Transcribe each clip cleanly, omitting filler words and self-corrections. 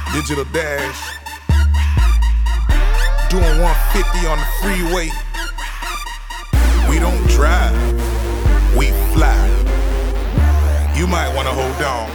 Digital Dash, doing 150 on the freeway. We don't drive, we fly. You might wanna hold on.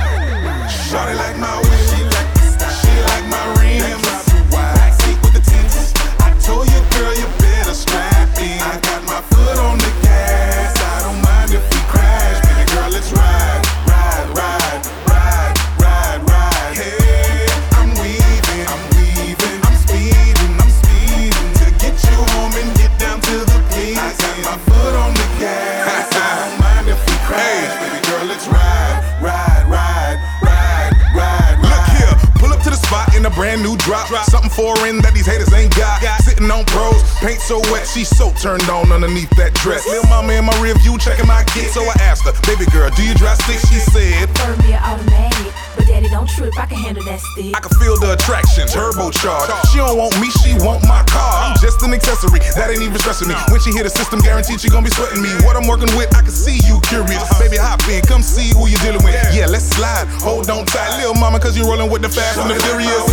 Shawty like my whip, she like my rims. Backseat with the tints. I told you, girl, you better strap in. I got my foot on the gas. I don't mind if we crash, baby girl, let's ride, ride, ride, ride, ride, ride. Hey, I'm weaving, I'm speeding to get you home and get down to the place. I got my foot on the gas. I don't mind if we crash, baby girl, let's ride, ride, ride, ride, ride. Look here, pull up to the spot in a brand new drop. Something foreign that these haters ain't got. Sitting on pros, paint so wet, she so turned on underneath that dress. Lil' mama in my rear view checking my kid, so I asked her, baby girl, do you drive stick? She said, prefer me an automatic, but daddy don't trip, I can handle that stick. I can feel the attraction, turbocharged. She don't want me, she want my car. I'm just an accessory, that ain't even stressing me. When she hit the system, guaranteed she gon' be sweating me. What I'm working with, I can see you curious. Baby, hop in, come see who you dealing with. Yeah, let's slide, hold on tight, lil' mama, cause you rolling with the fast and the furious.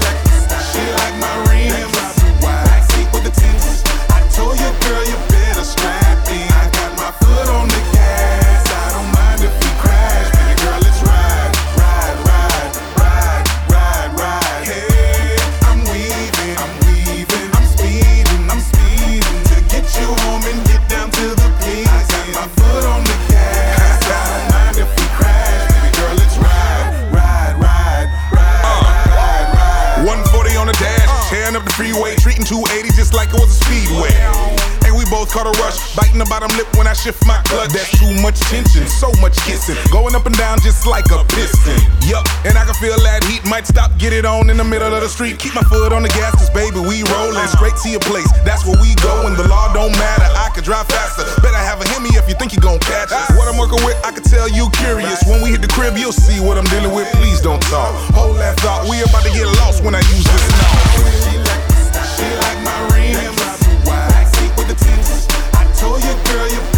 She like my rims, backseat with the tints. I told you, girl, you better strap in. I got my foot on the gas. I don't mind if we crash, baby girl, let's ride, ride, ride, ride, ride, ride. Hey, I'm weaving, I'm speeding to get you home and get down to the place. I got my foot on the gas. I don't mind if we crash, baby girl, let's ride, ride, ride, ride, ride, ride. 140 on the dash, tearing up the freeway, treating 280 just like it was a speedway. And we both caught a rush, biting the bottom lip when I shift my clutch. That's too much tension, so much kissing, going up and down just like a piston. Yup, and I can feel that heat, might stop, get it on in the middle of the street. Keep my foot on the gas, cause baby, we rollin' straight to your place. That's where we go, and the law don't matter. I could drive faster, better have a Hemi if you think you gon' catch us. What I'm working with, I can tell you curious. When we hit the crib, you'll see what I'm dealing with. Please don't talk, hold that thought. We about to get lost when I use this.